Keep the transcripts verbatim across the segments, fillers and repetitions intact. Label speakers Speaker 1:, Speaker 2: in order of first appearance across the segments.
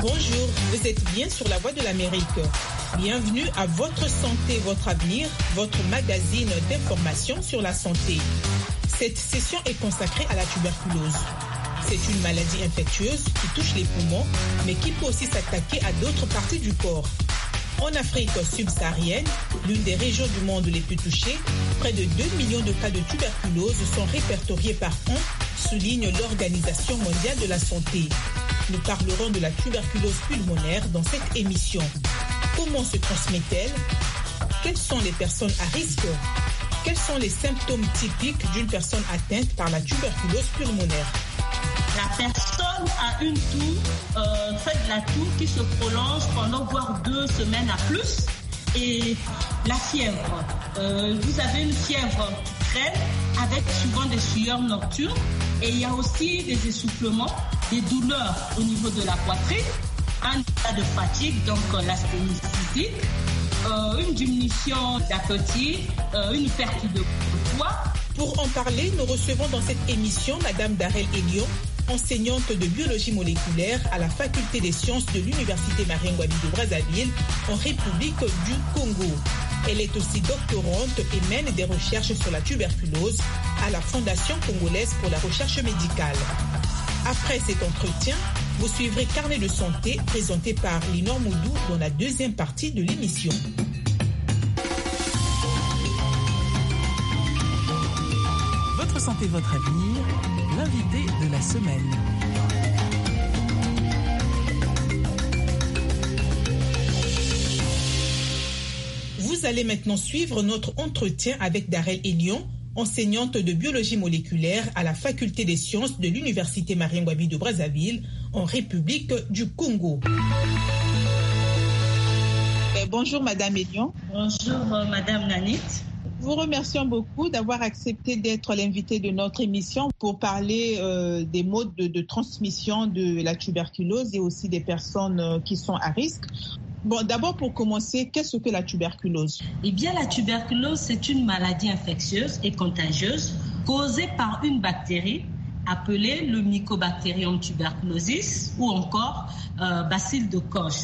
Speaker 1: Bonjour, vous êtes bien sur la Voix de l'Amérique. Bienvenue à Votre Santé, Votre Avenir, votre magazine d'information sur la santé. Cette session est consacrée à la tuberculose. C'est une maladie infectieuse qui touche les poumons, mais qui peut aussi s'attaquer à d'autres parties du corps. En Afrique subsaharienne, l'une des régions du monde les plus touchées, près de deux millions de cas de tuberculose sont répertoriés par an, souligne l'Organisation mondiale de la santé. Nous parlerons de la tuberculose pulmonaire dans cette émission. Comment se transmet-elle? Quelles sont les personnes à risque? Quels sont les symptômes typiques d'une personne atteinte par la tuberculose pulmonaire?
Speaker 2: La personne a une toux, euh, fait de la toux qui se prolonge pendant voire deux semaines à plus. Et la fièvre. Euh, vous avez une fièvre crème avec souvent des sueurs nocturnes. Et il y a aussi des essoufflements, des douleurs au niveau de la poitrine, un état de fatigue, donc euh, l'asthénie physique, euh, une diminution d'appétit, euh, une perte de poids.
Speaker 1: Pour en parler, nous recevons dans cette émission Madame Darel Elion, enseignante de biologie moléculaire à la faculté des sciences de l'Université Marien-Ngouabi de Brazzaville, en République du Congo. Elle est aussi doctorante et mène des recherches sur la tuberculose à la Fondation congolaise pour la recherche médicale. Après cet entretien, vous suivrez Carnet de santé présenté par Linor Moudou dans la deuxième partie de l'émission.
Speaker 3: Votre santé, votre avenir, l'invité de la semaine.
Speaker 1: Vous allez maintenant suivre notre entretien avec Darel Elion, enseignante de biologie moléculaire à la faculté des sciences de l'Université Marien-Ngouabi de Brazzaville, en République du Congo.
Speaker 4: Euh, bonjour Madame Elion.
Speaker 2: Bonjour euh, Madame Nanit.
Speaker 4: Vous remercions beaucoup d'avoir accepté d'être l'invité de notre émission pour parler euh, des modes de, de transmission de la tuberculose et aussi des personnes euh, qui sont à risque. Bon, d'abord pour commencer, qu'est-ce que la tuberculose?
Speaker 2: Eh bien, la tuberculose, c'est une maladie infectieuse et contagieuse causée par une bactérie appelée le Mycobacterium tuberculosis ou encore euh, bacille de Koch.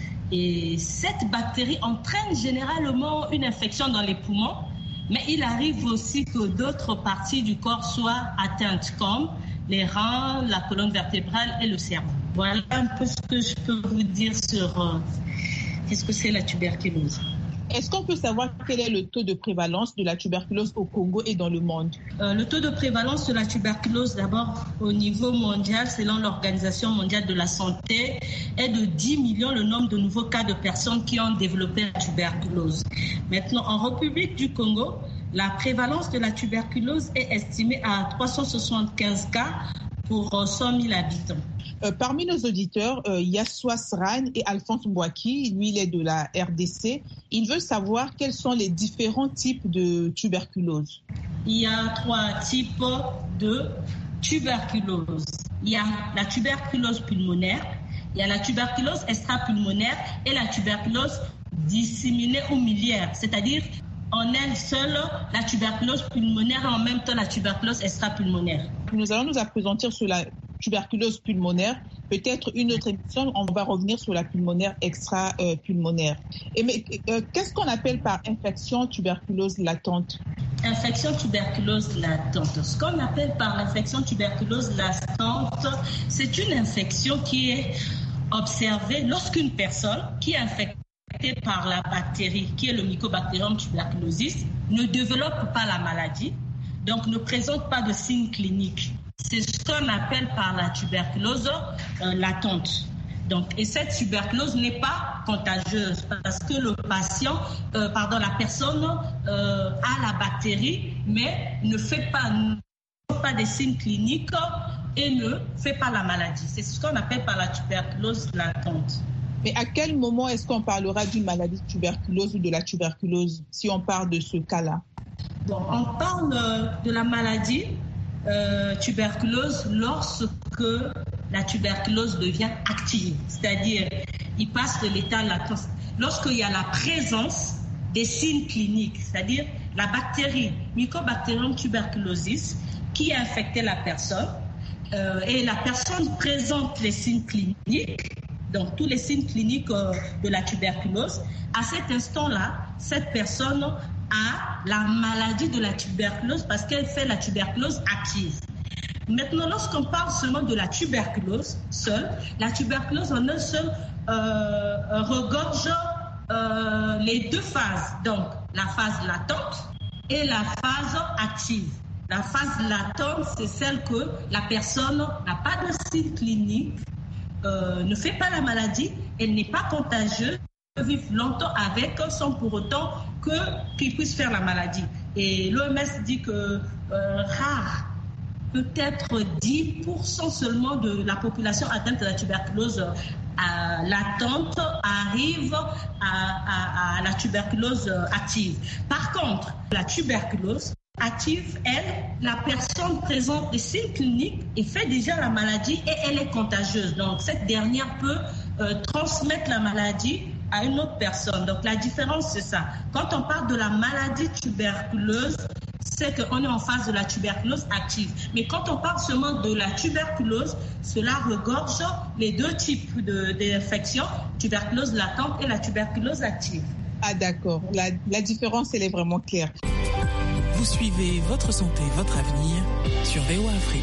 Speaker 2: Et cette bactérie entraîne généralement une infection dans les poumons, mais il arrive aussi que d'autres parties du corps soient atteintes, comme les reins, la colonne vertébrale et le cerveau. Voilà un peu ce que je peux vous dire sur euh, qu'est-ce que c'est la tuberculose.
Speaker 4: Est-ce qu'on peut savoir quel est le taux de prévalence de la tuberculose au Congo et dans le monde?
Speaker 2: euh, Le taux de prévalence de la tuberculose, d'abord au niveau mondial, selon l'Organisation mondiale de la santé, est de dix millions le nombre de nouveaux cas de personnes qui ont développé la tuberculose. Maintenant, en République du Congo, la prévalence de la tuberculose est estimée à trois cent soixante-quinze cas pour cent mille habitants.
Speaker 4: Euh, parmi nos auditeurs, euh, Yassoua Sran et Alphonse Mbouaki, lui il est de la R D C. Il veut savoir quels sont les différents types de tuberculose.
Speaker 2: Il y a trois types de tuberculose. Il y a la tuberculose pulmonaire, il y a la tuberculose extrapulmonaire et la tuberculose disséminée ou miliaire, c'est-à-dire en elle seule la tuberculose pulmonaire et en même temps la tuberculose extrapulmonaire.
Speaker 4: Nous allons nous appesantir sur la tuberculose pulmonaire. Peut-être une autre émission, on va revenir sur la pulmonaire extra-pulmonaire. Et mais euh, qu'est-ce qu'on appelle par infection tuberculose latente?
Speaker 2: Infection tuberculose latente. Ce qu'on appelle par l'infection tuberculose latente, c'est une infection qui est observée lorsqu'une personne qui est infectée par la bactérie, qui est le Mycobacterium tuberculosis, ne développe pas la maladie, donc ne présente pas de signes cliniques. C'est ce qu'on appelle par la tuberculose euh, latente. Donc, et cette tuberculose n'est pas contagieuse parce que le patient, euh, pardon, la personne euh, a la bactérie, mais ne fait pas, ne fait pas des signes cliniques et ne fait pas la maladie. C'est ce qu'on appelle par la tuberculose latente.
Speaker 4: Mais à quel moment est-ce qu'on parlera d'une maladie de tuberculose ou de la tuberculose, si on parle de ce cas-là?
Speaker 2: Bon, on parle de la maladie euh, tuberculose lorsque la tuberculose devient active, c'est-à-dire il passe de l'état latent. Lorsqu'il y a la présence des signes cliniques, c'est-à-dire la bactérie Mycobacterium tuberculosis qui a infecté la personne euh, et la personne présente les signes cliniques. donc tous les signes cliniques euh, de la tuberculose, à cet instant-là, cette personne a la maladie de la tuberculose parce qu'elle fait la tuberculose active. Maintenant, lorsqu'on parle seulement de la tuberculose seule, la tuberculose en un seul euh, regorge euh, les deux phases, donc la phase latente et la phase active. La phase latente, c'est celle que la personne n'a pas de signe clinique, euh, ne fait pas la maladie, elle n'est pas contagieuse, peut vivre longtemps avec sans pour autant que, qu'il puisse faire la maladie. Et l'O M S dit que euh, rare, peut-être dix pour cent seulement de la population atteinte de la tuberculose euh, latente arrive à, à, à la tuberculose active. Par contre, la tuberculose active, elle, la personne présente des signes cliniques et fait déjà la maladie et elle est contagieuse. Donc, cette dernière peut euh, transmettre la maladie à une autre personne. Donc, la différence, c'est ça. Quand on parle de la maladie tuberculeuse, c'est qu'on est en phase de la tuberculose active. Mais quand on parle seulement de la tuberculose, cela regorge les deux types de, d'infections, tuberculose latente et la tuberculose active.
Speaker 4: Ah d'accord, la, la différence, elle est vraiment claire.
Speaker 3: Vous suivez Votre Santé, Votre Avenir sur V O A Afrique.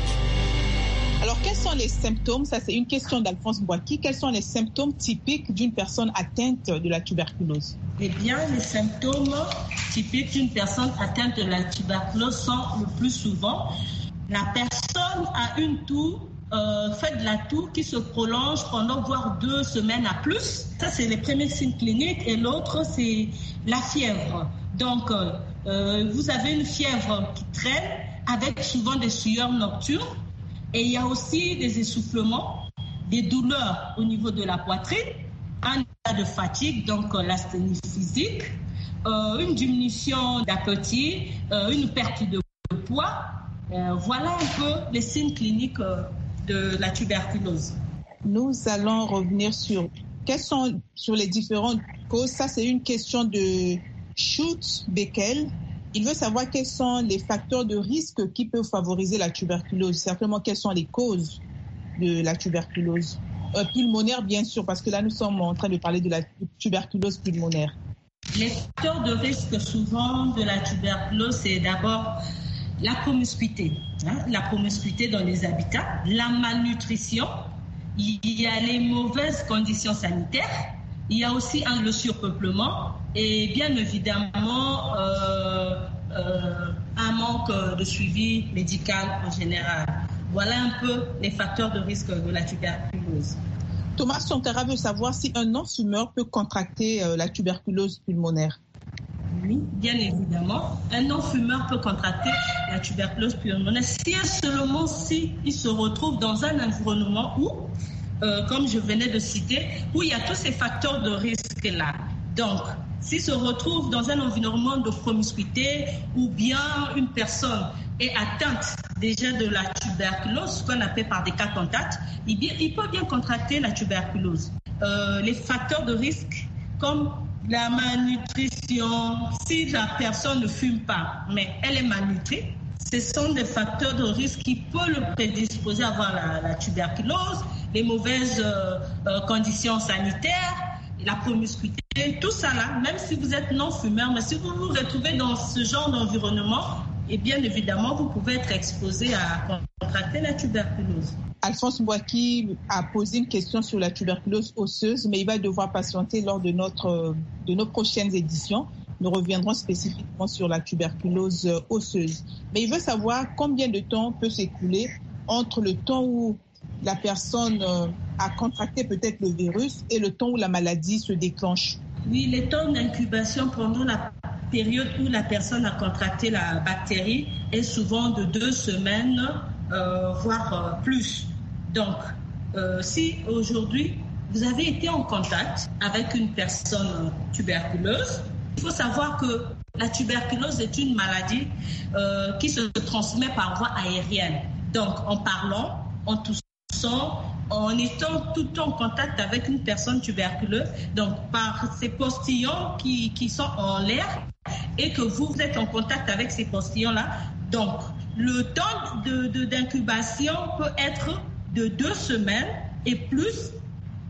Speaker 4: Alors, quels sont les symptômes? Ça, c'est une question d'Alphonse Boaki. Quels sont les symptômes typiques d'une personne atteinte de la tuberculose?
Speaker 2: Eh bien, les symptômes typiques d'une personne atteinte de la tuberculose sont le plus souvent la personne a une toux, euh, fait de la toux qui se prolonge pendant voire deux semaines à plus. Ça, c'est les premiers signes cliniques. Et l'autre, c'est la fièvre. Donc, euh, vous avez une fièvre qui traîne avec souvent des sueurs nocturnes. Et il y a aussi des essoufflements, des douleurs au niveau de la poitrine, un état de fatigue, donc l'asthénie physique, euh, une diminution d'appétit, euh, une perte de poids. Euh, voilà un peu les signes cliniques euh, de la tuberculose.
Speaker 4: Nous allons revenir sur quelles sont sur les différentes causes. Ça, c'est une question de Schultz-Beckel. Il veut savoir quels sont les facteurs de risque qui peuvent favoriser la tuberculose. Certainement, quelles sont les causes de la tuberculose euh, pulmonaire, bien sûr, parce que là, nous sommes en train de parler de la tuberculose pulmonaire.
Speaker 2: Les facteurs de risque souvent de la tuberculose, c'est d'abord la promiscuité, hein, la promiscuité dans les habitats, la malnutrition, il y a les mauvaises conditions sanitaires, il y a aussi hein, le surpeuplement et bien évidemment euh, euh, un manque de suivi médical en général. Voilà un peu les facteurs de risque de la tuberculose.
Speaker 4: Thomas Sontara veut savoir si un non-fumeur peut contracter euh, la tuberculose pulmonaire.
Speaker 2: Oui, bien évidemment. Un non-fumeur peut contracter la tuberculose pulmonaire si et seulement si il se retrouve dans un environnement où, euh, comme je venais de citer, où il y a tous ces facteurs de risque-là. Donc, s'il se retrouve dans un environnement de promiscuité ou bien une personne est atteinte déjà de la tuberculose, ce qu'on appelle par des cas contacts, il, bien, il peut bien contracter la tuberculose. Euh, les facteurs de risque comme la malnutrition, si la personne ne fume pas, mais elle est malnutrie, ce sont des facteurs de risque qui peuvent le prédisposer à avoir la, la tuberculose, les mauvaises euh, euh, conditions sanitaires, la promiscuité, tout ça là, même si vous êtes non-fumeur, mais si vous vous retrouvez dans ce genre d'environnement, et bien évidemment, vous pouvez être exposé à contracter la tuberculose.
Speaker 4: Alphonse Boaki a posé une question sur la tuberculose osseuse, mais il va devoir patienter lors de, notre, de nos prochaines éditions. Nous reviendrons spécifiquement sur la tuberculose osseuse. Mais il veut savoir combien de temps peut s'écouler entre le temps où la personne a contracté peut-être le virus et le temps où la maladie se déclenche.
Speaker 2: Oui, les temps d'incubation pendant la période où la personne a contracté la bactérie est souvent de deux semaines, euh, voire euh, plus. Donc, euh, si aujourd'hui, vous avez été en contact avec une personne tuberculeuse, il faut savoir que la tuberculose est une maladie euh, qui se transmet par voie aérienne. Donc, en parlant, en toussant, en étant tout le temps en contact avec une personne tuberculeuse, donc par ces postillons qui, qui sont en l'air et que vous êtes en contact avec ces postillons-là. Donc, le temps de, de, d'incubation peut être de deux semaines et plus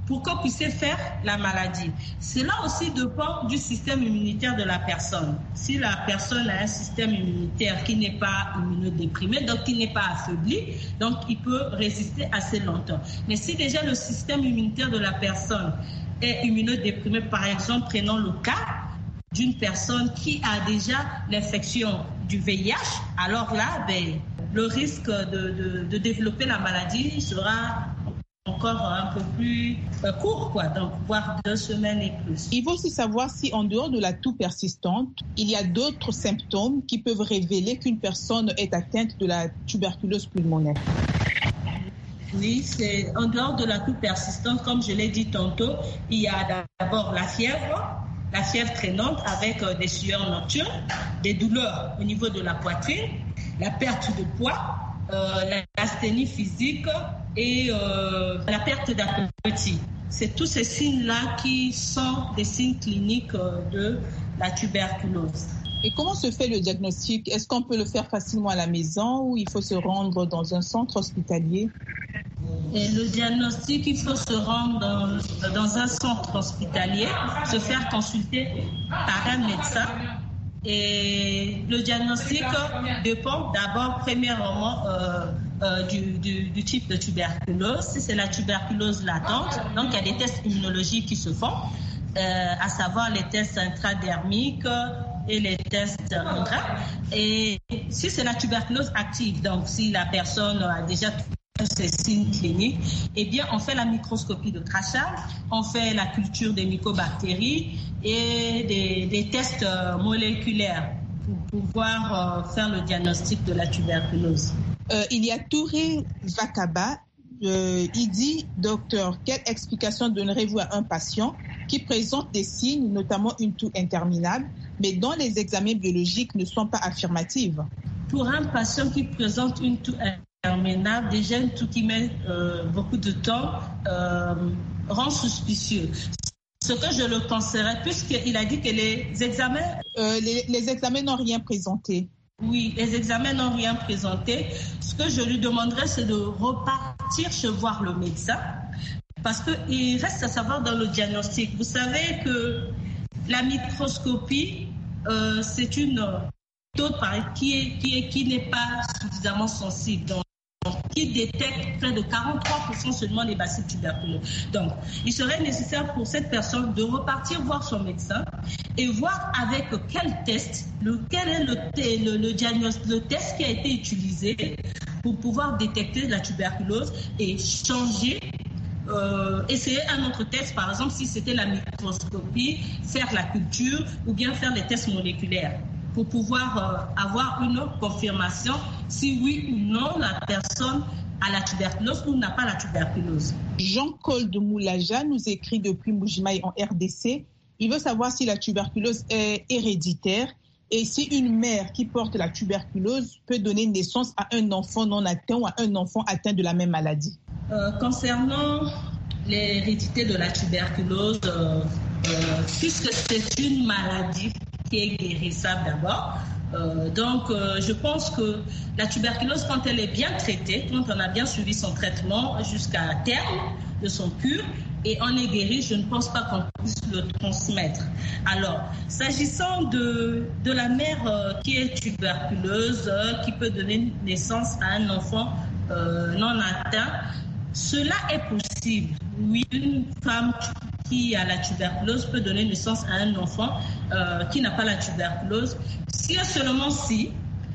Speaker 2: pour qu'on puisse faire la maladie. Cela aussi dépend du système immunitaire de la personne. Si la personne a un système immunitaire qui n'est pas immunodéprimé, donc qui n'est pas affaibli, donc il peut résister assez longtemps. Mais si déjà le système immunitaire de la personne est immunodéprimé, par exemple, prenons le cas d'une personne qui a déjà l'infection du V I H, alors là, ben, le risque de, de, de développer la maladie sera encore un peu plus court, quoi, donc voire deux semaines et plus.
Speaker 4: Il faut aussi savoir si en dehors de la toux persistante, il y a d'autres symptômes qui peuvent révéler qu'une personne est atteinte de la tuberculose pulmonaire.
Speaker 2: Oui, c'est en dehors de la toux persistante, comme je l'ai dit tantôt, il y a d'abord la fièvre, la fièvre traînante avec des sueurs nocturnes, des douleurs au niveau de la poitrine, la perte de poids, euh, l'asthénie physique et euh, la perte d'appétit. C'est tous ces signes-là qui sont des signes cliniques de la tuberculose.
Speaker 4: Et comment se fait le diagnostic? Est-ce qu'on peut le faire facilement à la maison ou il faut se rendre dans un centre hospitalier?
Speaker 2: Et le diagnostic, il faut se rendre dans, dans un centre hospitalier, se faire consulter par un médecin. Et le diagnostic dépend d'abord, premièrement, euh, euh, du, du, du type de tuberculose. Si c'est la tuberculose latente, donc il y a des tests immunologiques qui se font, euh, à savoir les tests intradermiques et les tests intra. Et si c'est la tuberculose active, donc si la personne a déjà tous ces signes cliniques, eh bien, on fait la microscopie de crachat, on fait la culture des mycobactéries et des, des tests moléculaires pour pouvoir euh, faire le diagnostic de la tuberculose.
Speaker 4: Euh, il y a Touré Vakaba. Euh, il dit, docteur, quelle explication donnerez-vous à un patient qui présente des signes, notamment une toux interminable, mais dont les examens biologiques ne sont pas affirmatifs?
Speaker 2: Pour un patient qui présente une toux interminable, déjà une toux qui met euh, beaucoup de temps, euh, rend suspicieux. Ce que je le conseillerais, puisqu'il a dit que les examens...
Speaker 4: Euh, les, les examens n'ont rien présenté.
Speaker 2: Oui, les examens n'ont rien présenté. Ce que je lui demanderais, c'est de repartir chez voir le médecin, parce qu'il reste à savoir dans le diagnostic. Vous savez que la microscopie, euh, c'est une méthode qui, est, qui, est, qui n'est pas suffisamment sensible. Donc, qui détecte près de quarante-trois pour cent seulement les bacilles tuberculeuses. Donc, il serait nécessaire pour cette personne de repartir voir son médecin et voir avec quel test, le, quel est le, le, le, diagnostic, le test qui a été utilisé pour pouvoir détecter la tuberculose et changer, euh, essayer un autre test, par exemple, si c'était la microscopie, faire la culture ou bien faire des tests moléculaires, pour pouvoir euh, avoir une confirmation si oui ou non la personne a la tuberculose ou n'a pas la tuberculose.
Speaker 4: Jean-Col de Moulaja nous écrit depuis Mbujimaï en R D C. Il veut savoir si la tuberculose est héréditaire et si une mère qui porte la tuberculose peut donner naissance à un enfant non atteint ou à un enfant atteint de la même maladie.
Speaker 2: Euh, concernant l'hérédité de la tuberculose, euh, euh, puisque c'est une maladie qui est guérissable d'abord. Euh, donc, euh, je pense que la tuberculose, quand elle est bien traitée, quand on a bien suivi son traitement jusqu'à terme de son cure, et on est guéri, je ne pense pas qu'on puisse le transmettre. Alors, s'agissant de, de la mère euh, qui est tuberculeuse, euh, qui peut donner naissance à un enfant euh, non atteint, cela est possible. Oui, une femme qui a la tuberculose peut donner naissance à un enfant euh, qui n'a pas la tuberculose, si et seulement si,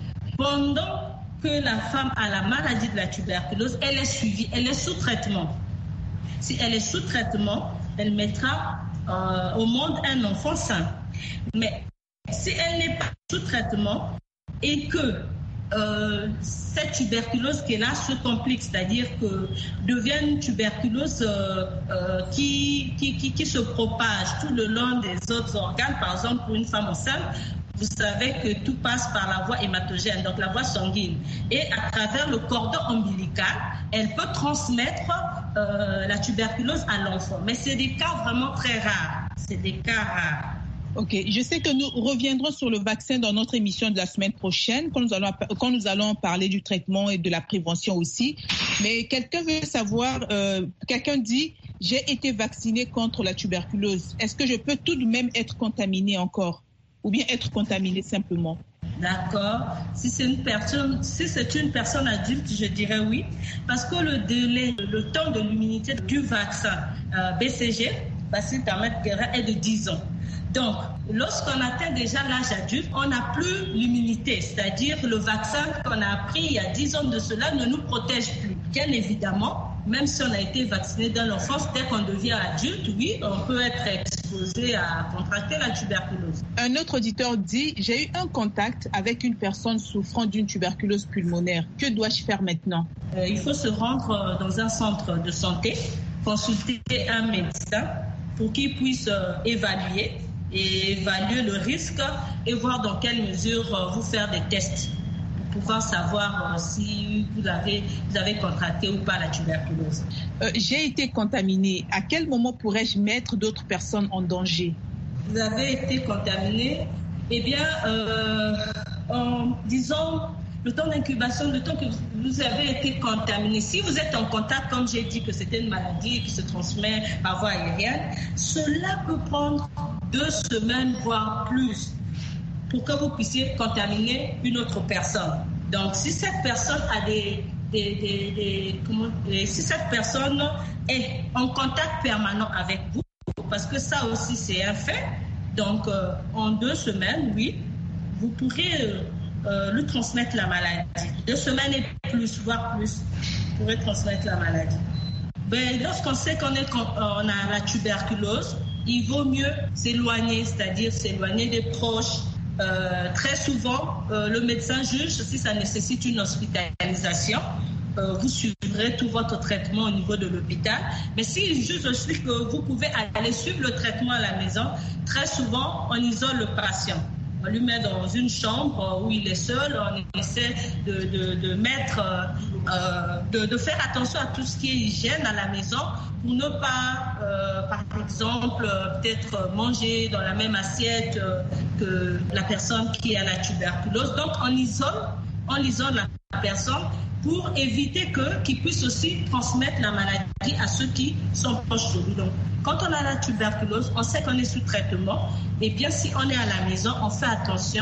Speaker 2: pendant que la femme a la maladie de la tuberculose, elle est suivie, elle est sous traitement. Si elle est sous traitement, elle mettra euh, au monde un enfant sain. Mais si elle n'est pas sous traitement et que Euh, cette tuberculose qui est là se complique, c'est-à-dire que devient une tuberculose euh, euh, qui, qui, qui, qui se propage tout le long des autres organes. Par exemple, pour une femme enceinte, vous savez que tout passe par la voie hématogène, donc la voie sanguine. Et à travers le cordon ombilical, elle peut transmettre euh, la tuberculose à l'enfant. Mais c'est des cas vraiment très rares. C'est des cas rares.
Speaker 4: Ok, je sais que nous reviendrons sur le vaccin dans notre émission de la semaine prochaine, quand nous allons, quand nous allons parler du traitement et de la prévention aussi. Mais quelqu'un veut savoir, euh, quelqu'un dit, j'ai été vaccinée contre la tuberculose. Est-ce que je peux tout de même être contaminée encore ou bien être contaminée simplement?
Speaker 2: D'accord. Si c'est une personne, si c'est une personne adulte, je dirais oui, parce que le délai, le temps de l'immunité du vaccin euh, B C G, bacille thermette guérin, est de dix ans. Donc, lorsqu'on atteint déjà l'âge adulte, on n'a plus l'immunité, c'est-à-dire le vaccin qu'on a pris il y a dix ans de cela ne nous protège plus. Bien évidemment, même si on a été vacciné dans l'enfance, dès qu'on devient adulte, oui, on peut être exposé à contracter la tuberculose.
Speaker 4: Un autre auditeur dit « J'ai eu un contact avec une personne souffrant d'une tuberculose pulmonaire. Que dois-je faire maintenant ?»
Speaker 2: euh, Il faut se rendre dans un centre de santé, consulter un médecin pour qu'il puisse euh, évaluer et évaluer le risque et voir dans quelle mesure euh, vous faire des tests pour pouvoir savoir euh, si vous avez, vous avez contracté ou pas la tuberculose.
Speaker 4: Euh, j'ai été contaminée. À quel moment pourrais-je mettre d'autres personnes en danger?
Speaker 2: Vous avez été contaminé, eh bien, euh, en disant le temps d'incubation, le temps que vous avez été contaminé. Si vous êtes en contact, comme j'ai dit que c'était une maladie qui se transmet par voie aérienne, cela peut prendre deux semaines, voire plus, pour que vous puissiez contaminer une autre personne. Donc, si cette personne a des, des, des, des comment, si cette personne est en contact permanent avec vous, parce que ça aussi c'est un fait, donc euh, en deux semaines, oui, vous pourrez euh, euh, lui transmettre la maladie. Deux semaines et plus, voire plus, vous pourrez transmettre la maladie. Ben, lorsqu'on sait qu'on est, on a la tuberculose, il vaut mieux s'éloigner, c'est-à-dire s'éloigner des proches. Euh, très souvent, euh, le médecin juge si ça nécessite une hospitalisation. Euh, vous suivrez tout votre traitement au niveau de l'hôpital. Mais s'il juge aussi que vous pouvez aller suivre le traitement à la maison, très souvent, on isole le patient. On lui met dans une chambre où il est seul, on essaie de, de, de mettre, euh, de, de faire attention à tout ce qui est hygiène à la maison pour ne pas, euh, par exemple, peut-être manger dans la même assiette euh, que la personne qui a la tuberculose. Donc, on isole, on isole la personne pour éviter que, qu'il puisse aussi transmettre la maladie à ceux qui sont proches de lui. Donc, quand on a la tuberculose, on sait qu'on est sous traitement. Et bien, si on est à la maison, on fait attention.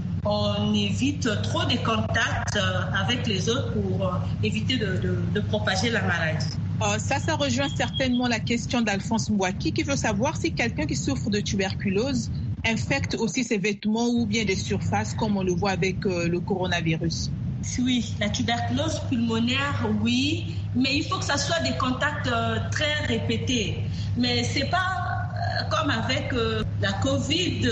Speaker 2: On évite trop de contacts avec les autres pour éviter de, de, de propager la maladie.
Speaker 4: Euh, ça, ça rejoint certainement la question d'Alphonse Mbouaki qui veut savoir si quelqu'un qui souffre de tuberculose infecte aussi ses vêtements ou bien des surfaces comme on le voit avec euh, le coronavirus.
Speaker 2: Oui, la tuberculose pulmonaire, oui, mais il faut que ça soit des contacts euh, très répétés. Mais c'est pas euh, comme avec euh, la covid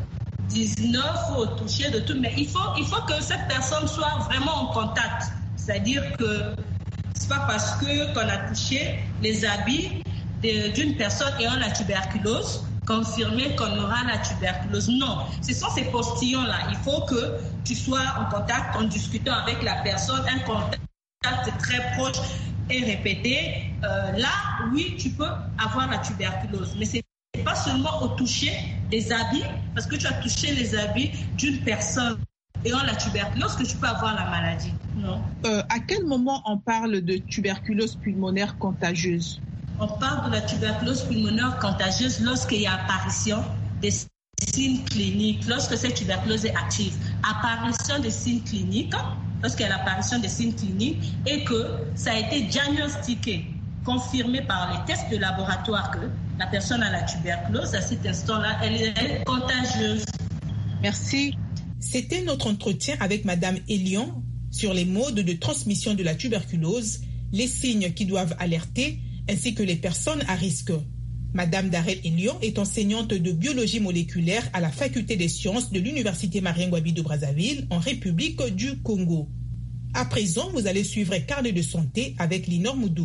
Speaker 2: dix-neuf au toucher de tout, mais il faut, il faut que cette personne soit vraiment en contact. C'est-à-dire que c'est pas parce que qu'on a touché les habits de, d'une personne ayant la tuberculose confirmer qu'on aura la tuberculose. Non, ce sont ces postillons-là. Il faut que tu sois en contact, en discutant avec la personne, un contact très proche et répété. Euh, là, oui, tu peux avoir la tuberculose. Mais c'est pas seulement au toucher des habits, parce que tu as touché les habits d'une personne ayant la tuberculose que tu peux avoir la maladie. Non.
Speaker 4: Euh, à quel moment on parle de tuberculose pulmonaire contagieuse?
Speaker 2: On parle de la tuberculose pulmonaire contagieuse lorsqu'il y a apparition des signes cliniques, lorsque cette tuberculose est active. Apparition des signes cliniques, lorsqu'il y a l'apparition des signes cliniques et que ça a été diagnostiqué, confirmé par les tests de laboratoire que la personne a la tuberculose, à cet instant-là, elle est contagieuse.
Speaker 4: Merci.
Speaker 1: C'était notre entretien avec Madame Elion sur les modes de transmission de la tuberculose, les signes qui doivent alerter, ainsi que les personnes à risque. Madame Darel Elion est enseignante de biologie moléculaire à la faculté des sciences de l'Université Marien-Ngouabi de Brazzaville en République du Congo. À présent, vous allez suivre Carnet de santé avec Linor Moudou.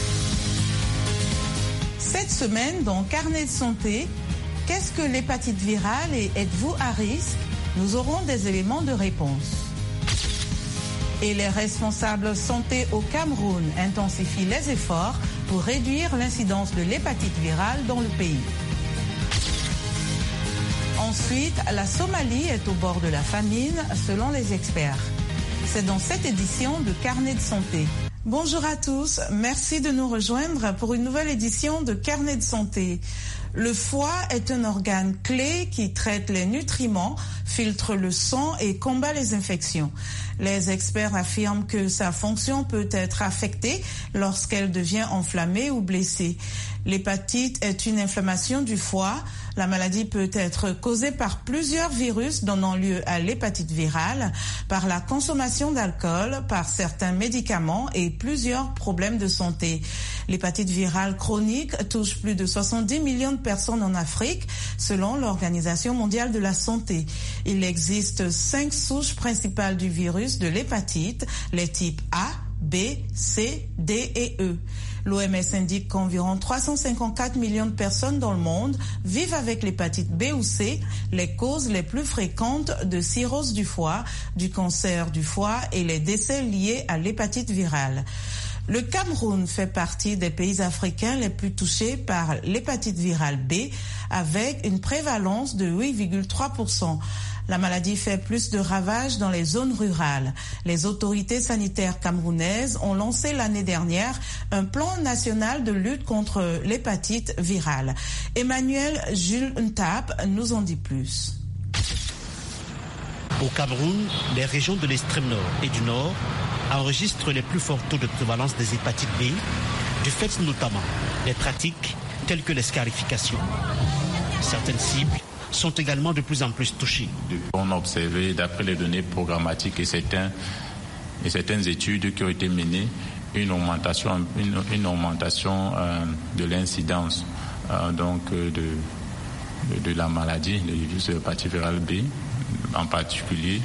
Speaker 3: Cette semaine, dans Carnet de santé, qu'est-ce que l'hépatite virale et êtes-vous à risque? Nous aurons des éléments de réponse. Et les responsables santé au Cameroun intensifient les efforts pour réduire l'incidence de l'hépatite virale dans le pays. Ensuite, la Somalie est au bord de la famine selon les experts. C'est dans cette édition de Carnet de santé. Bonjour à tous, merci de nous rejoindre pour une nouvelle édition de Carnet de santé. Le foie est un organe clé qui traite les nutriments, filtre le sang et combat les infections. Les experts affirment que sa fonction peut être affectée lorsqu'elle devient enflammée ou blessée. L'hépatite est une inflammation du foie. La maladie peut être causée par plusieurs virus donnant lieu à l'hépatite virale, par la consommation d'alcool, par certains médicaments et plusieurs problèmes de santé. L'hépatite virale chronique touche plus de soixante-dix millions de personnes en Afrique, selon l'Organisation mondiale de la santé. Il existe cinq souches principales du virus de l'hépatite, les types A, B, C, D et E. L'O M S indique qu'environ trois cent cinquante-quatre millions de personnes dans le monde vivent avec l'hépatite B ou C, les causes les plus fréquentes de cirrhose du foie, du cancer du foie et les décès liés à l'hépatite virale. Le Cameroun fait partie des pays africains les plus touchés par l'hépatite virale B, avec une prévalence de huit virgule trois pour cent. La maladie fait plus de ravages dans les zones rurales. Les autorités sanitaires camerounaises ont lancé l'année dernière un plan national de lutte contre l'hépatite virale. Emmanuel Jules Ntap nous en dit plus.
Speaker 5: Au Cameroun, les régions de l'extrême nord et du nord enregistrent les plus forts taux de prévalence des hépatites B, du fait notamment des pratiques telles que les scarifications. Certaines cibles sont également de plus en plus touchées.
Speaker 6: On a observé, d'après les données programmatiques et, certains, et certaines études qui ont été menées, une augmentation, une, une augmentation euh, de l'incidence euh, donc euh, de, de, de la maladie, le virus de l'hépatite virale B, en particulier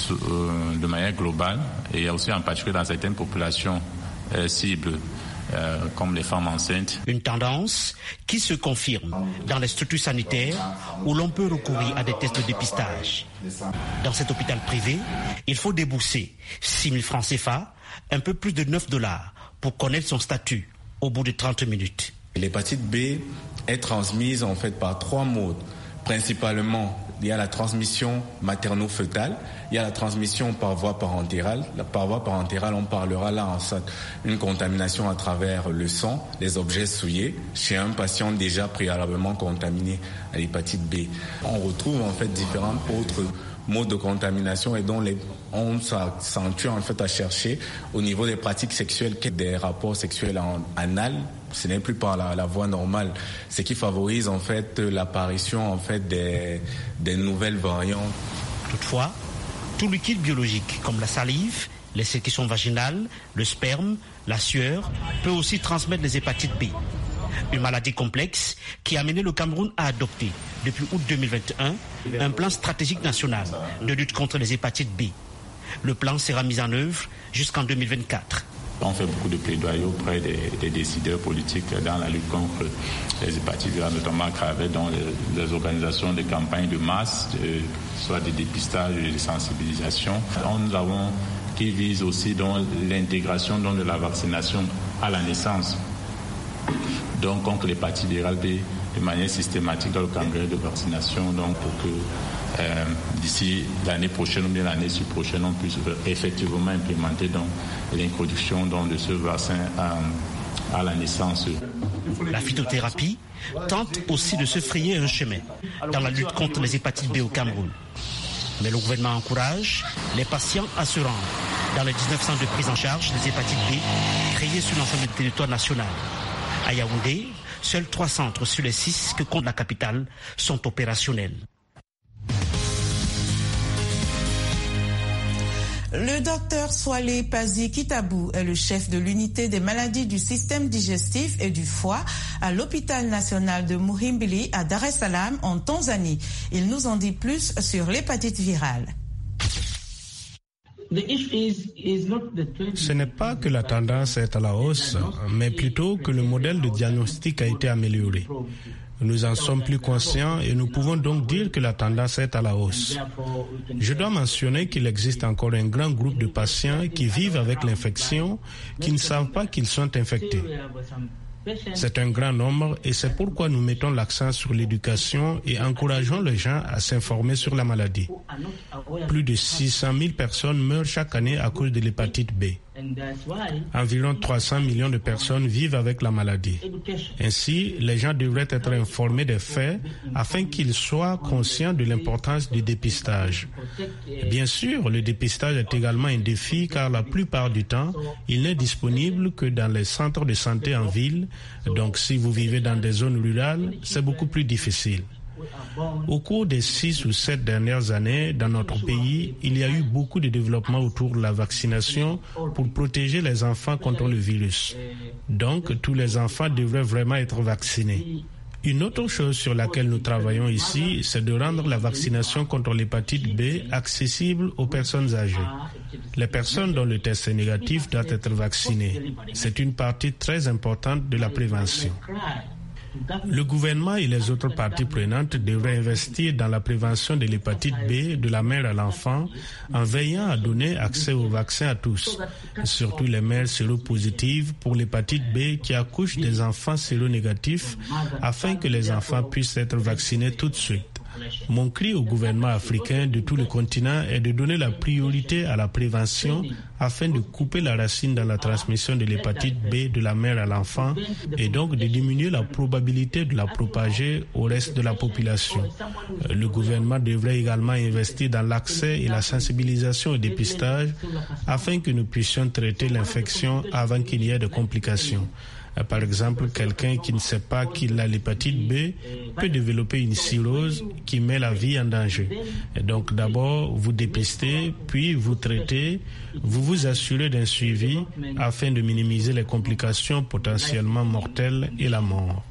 Speaker 6: euh, de manière globale, et aussi en particulier dans certaines populations euh, cibles. Euh, comme les femmes enceintes.
Speaker 5: Une tendance qui se confirme dans les structures sanitaires où l'on peut recourir à des tests de dépistage. Dans cet hôpital privé, il faut débourser six mille francs C F A, un peu plus de neuf dollars, pour connaître son statut au bout de trente minutes.
Speaker 7: L'hépatite B est transmise en fait par trois modes. Principalement, il y a la transmission materno-fœtale, il y a la transmission par voie parentérale. La par voie parentérale, on parlera là en fait une contamination à travers le sang, les objets souillés, chez un patient déjà préalablement contaminé à l'hépatite B. On retrouve en fait différents autres modes de contamination et dont les, on s'accentue en fait à chercher au niveau des pratiques sexuelles, des rapports sexuels en anal. Ce n'est plus par la, la voie normale, ce qui favorise en fait l'apparition en fait des, des nouvelles variantes.
Speaker 5: Toutefois, tout liquide biologique comme la salive, les sécrétions vaginales, le sperme, la sueur peut aussi transmettre les hépatites B. Une maladie complexe qui a amené le Cameroun à adopter, depuis août deux mille vingt et un, un plan stratégique national de lutte contre les hépatites B. Le plan sera mis en œuvre jusqu'en deux mille vingt-quatre.
Speaker 6: On fait beaucoup de plaidoyer auprès des, des décideurs politiques dans la lutte contre les hépatites virales, notamment à travers dans les, les organisations de campagnes de masse, de, soit des dépistages et des sensibilisations. Nous avons qui vise aussi dans l'intégration dans de la vaccination à la naissance. Donc contre l'hépatite virale B de manière systématique dans le calendrier de vaccination, donc pour que euh, d'ici l'année prochaine ou bien l'année prochaine on puisse effectivement implémenter donc l'introduction donc, de ce vaccin à, à la naissance.
Speaker 5: La phytothérapie tente aussi de se frayer un chemin dans la lutte contre les hépatites B au Cameroun. Mais le gouvernement encourage les patients à se rendre dans les dix-neuf centres de prise en charge des hépatites B créés sur l'ensemble du territoire national. À Yaoundé, seuls trois centres sur les six que compte la capitale sont opérationnels.
Speaker 3: Le docteur Swale Pazi Kitabou est le chef de l'unité des maladies du système digestif et du foie à l'hôpital national de Muhimbili à Dar es Salaam en Tanzanie. Il nous en dit plus sur l'hépatite virale.
Speaker 8: Ce n'est pas que la tendance est à la hausse, mais plutôt que le modèle de diagnostic a été amélioré. Nous en sommes plus conscients et nous pouvons donc dire que la tendance est à la hausse. Je dois mentionner qu'il existe encore un grand groupe de patients qui vivent avec l'infection, qui ne savent pas qu'ils sont infectés. C'est un grand nombre et c'est pourquoi nous mettons l'accent sur l'éducation et encourageons les gens à s'informer sur la maladie. Plus de six cent mille personnes meurent chaque année à cause de l'hépatite B. Environ trois cents millions de personnes vivent avec la maladie. Ainsi, les gens devraient être informés des faits afin qu'ils soient conscients de l'importance du dépistage. Bien sûr, le dépistage est également un défi car la plupart du temps, il n'est disponible que dans les centres de santé en ville. Donc, si vous vivez dans des zones rurales, c'est beaucoup plus difficile. Au cours des six ou sept dernières années, dans notre pays, il y a eu beaucoup de développement autour de la vaccination pour protéger les enfants contre le virus. Donc, tous les enfants devraient vraiment être vaccinés. Une autre chose sur laquelle nous travaillons ici, c'est de rendre la vaccination contre l'hépatite B accessible aux personnes âgées. Les personnes dont le test est négatif doivent être vaccinées. C'est une partie très importante de la prévention. Le gouvernement et les autres parties prenantes devraient investir dans la prévention de l'hépatite B de la mère à l'enfant en veillant à donner accès au vaccin à tous, surtout les mères séropositives pour l'hépatite B qui accouchent des enfants séronégatifs afin que les enfants puissent être vaccinés tout de suite. Mon cri au gouvernement africain de tout le continent est de donner la priorité à la prévention afin de couper la racine dans la transmission de l'hépatite B de la mère à l'enfant et donc de diminuer la probabilité de la propager au reste de la population. Le gouvernement devrait également investir dans l'accès et la sensibilisation au dépistage afin que nous puissions traiter l'infection avant qu'il y ait de complications. Par exemple, quelqu'un qui ne sait pas qu'il a l'hépatite B peut développer une cirrhose qui met la vie en danger. Et donc d'abord, vous dépistez, puis vous traitez, vous vous assurez d'un suivi afin de minimiser les complications potentiellement mortelles et la mort.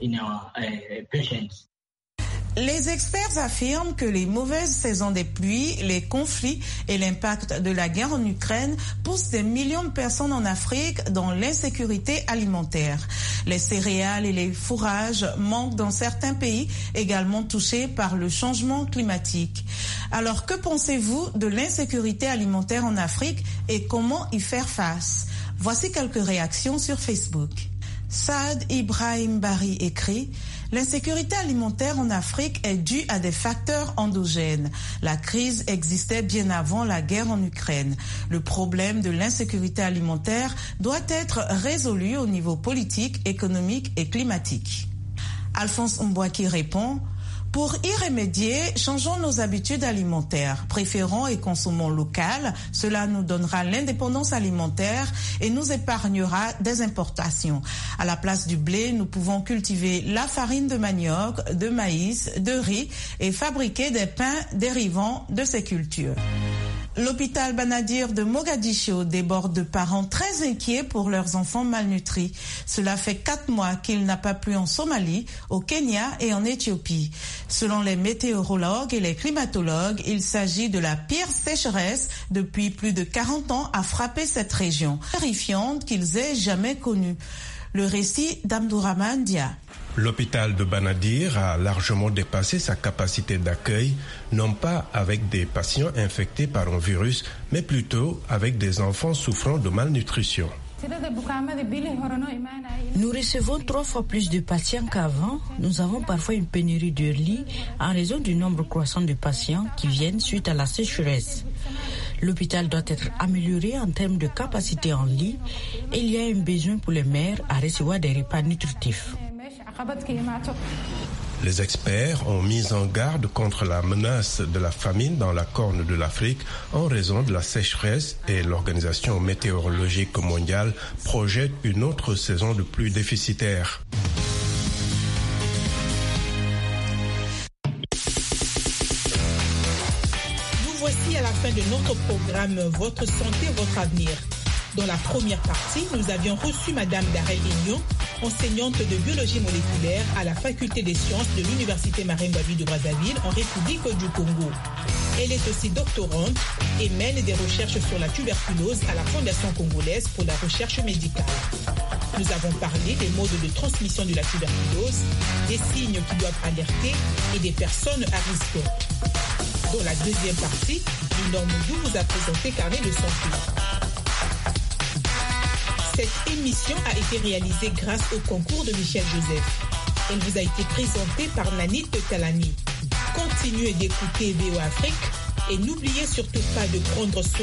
Speaker 3: Les experts affirment que les mauvaises saisons des pluies, les conflits et l'impact de la guerre en Ukraine poussent des millions de personnes en Afrique dans l'insécurité alimentaire. Les céréales et les fourrages manquent dans certains pays également touchés par le changement climatique. Alors, que pensez-vous de l'insécurité alimentaire en Afrique et comment y faire face? Voici quelques réactions sur Facebook. Saad Ibrahim Bari écrit « L'insécurité alimentaire en Afrique est due à des facteurs endogènes. La crise existait bien avant la guerre en Ukraine. Le problème de l'insécurité alimentaire doit être résolu au niveau politique, économique et climatique. » Alphonse Mbouaki répond « Pour y remédier, changeons nos habitudes alimentaires. Préférons et consommons local. Cela nous donnera l'indépendance alimentaire et nous épargnera des importations. À la place du blé, nous pouvons cultiver la farine de manioc, de maïs, de riz et fabriquer des pains dérivant de ces cultures. » L'hôpital Banadir de Mogadiscio déborde de parents très inquiets pour leurs enfants malnutris. Cela fait quatre mois qu'il n'a pas plu en Somalie, au Kenya et en Éthiopie. Selon les météorologues et les climatologues, il s'agit de la pire sécheresse depuis plus de quarante ans à frapper cette région, terrifiante qu'ils aient jamais connue. Le récit d'Abdourahmane Dia.
Speaker 9: L'hôpital de Banadir a largement dépassé sa capacité d'accueil, non pas avec des patients infectés par un virus, mais plutôt avec des enfants souffrant de malnutrition.
Speaker 10: Nous recevons trois fois plus de patients qu'avant. Nous avons parfois une pénurie de lits en raison du nombre croissant de patients qui viennent suite à la sécheresse. L'hôpital doit être amélioré en termes de capacité en lits et il y a un besoin pour les mères à recevoir des repas nutritifs.
Speaker 9: Les experts ont mis en garde contre la menace de la famine dans la Corne de l'Afrique en raison de la sécheresse et l'Organisation météorologique mondiale projette une autre saison de pluie déficitaire.
Speaker 1: Nous voici à la fin de notre programme Votre santé, votre avenir. Dans la première partie, nous avions reçu Madame Darel Ignon, enseignante de biologie moléculaire à la faculté des sciences de l'Université Marémoabi de Brazzaville en République du Congo. Elle est aussi doctorante et mène des recherches sur la tuberculose à la Fondation congolaise pour la recherche médicale. Nous avons parlé des modes de transmission de la tuberculose, des signes qui doivent alerter et des personnes à risque. Dans la deuxième partie, Linorme Moudou vous a présenté Carnet de santé. Cette émission a été réalisée grâce au concours de Michel Joseph. Elle vous a été présentée par Nanit Talani. Continuez d'écouter V O Afrique et n'oubliez surtout pas de prendre soin